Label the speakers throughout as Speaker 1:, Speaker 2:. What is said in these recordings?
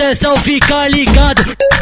Speaker 1: atenção, fica ligado.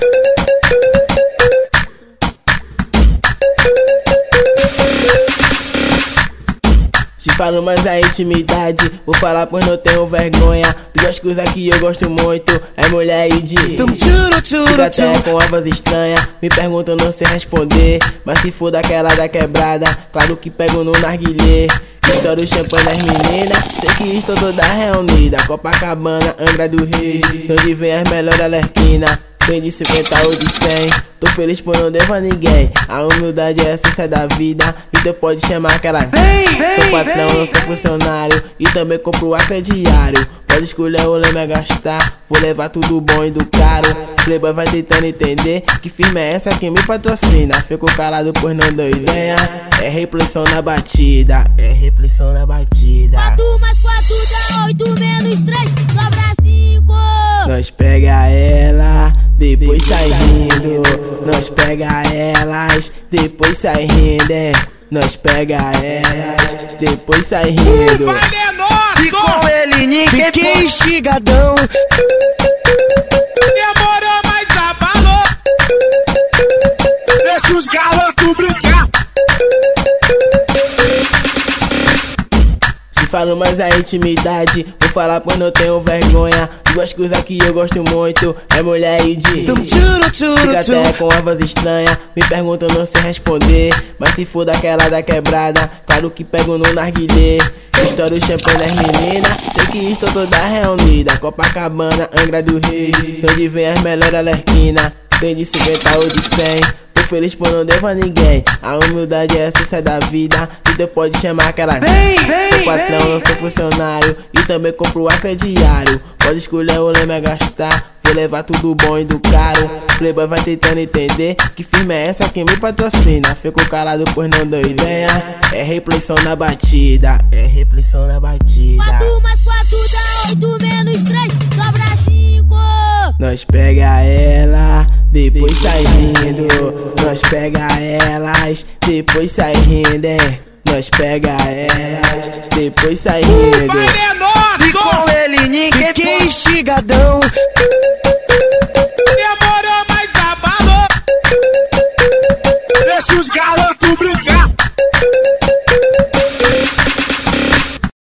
Speaker 2: Te falo mais a intimidade, vou falar pois não tenho vergonha. Duas coisas que eu gosto muito, é mulher e dinheiro. Fica até com a voz estranha, me perguntam não sei responder. Mas se for daquela da quebrada, claro que pego no narguilé. Estouro o champanhe das meninas, sei que estou toda reunida. Copacabana, Angra do Rio, onde vem as melhores alerquinas. Tem de 50 ou de 100, tô feliz por não devo a ninguém. A humildade é a essência da vida, então pode chamar aquela. Sou patrão, não sou funcionário, e também compro o crediário. Pode escolher o lema a gastar, vou levar tudo bom e do caro. Playboy vai tentando entender que firma é essa que me patrocina. Fico calado pois não dou ideia, é repressão na batida, é repressão na batida.
Speaker 3: 4 mais 4 dá 8 menos 3, sobra 5.
Speaker 2: Nós pega ela, depois sai rindo. Nós pega elas, depois sai rindo. Nós pega elas, depois sai rindo.
Speaker 4: E com ele ninguém
Speaker 1: Fiquei instigadão.
Speaker 4: demorou, mas abalou. Deixa os garotos brincar.
Speaker 2: Te falo mais a intimidade, vou falar pois não tenho vergonha. Duas coisas que eu gosto muito, é mulher e dinheiro. Fica até com a voz estranha, me perguntam não sei responder. Mas se for daquela da quebrada, claro que pego no narguilé. Estouro o champanhe das meninas, sei que estou toda reunida. Copacabana, Angra do Rio, onde vem as melhores alerquinas. Tem de 50 ou de 100, tô feliz por não devo a ninguém. A humildade é a essência da vida, então pode chamar aquela. Sou patrão, não sou funcionário, e também compro o crediário. Pode escolher o lema a gastar, vou levar tudo bom e do caro. Playboy vai tentando entender que firma é essa que me patrocina. Fico calado pois não dou ideia, é repressão na batida, é repressão na batida.
Speaker 3: 4 mais 4 dá 8 menos 3, sobra 5.
Speaker 2: Nós pega ela, depois sai rindo. Nós pega elas, depois sai rindo. Nós pega elas, depois sai rindo.
Speaker 4: E com ele ninguém
Speaker 1: Fiquei instigadão.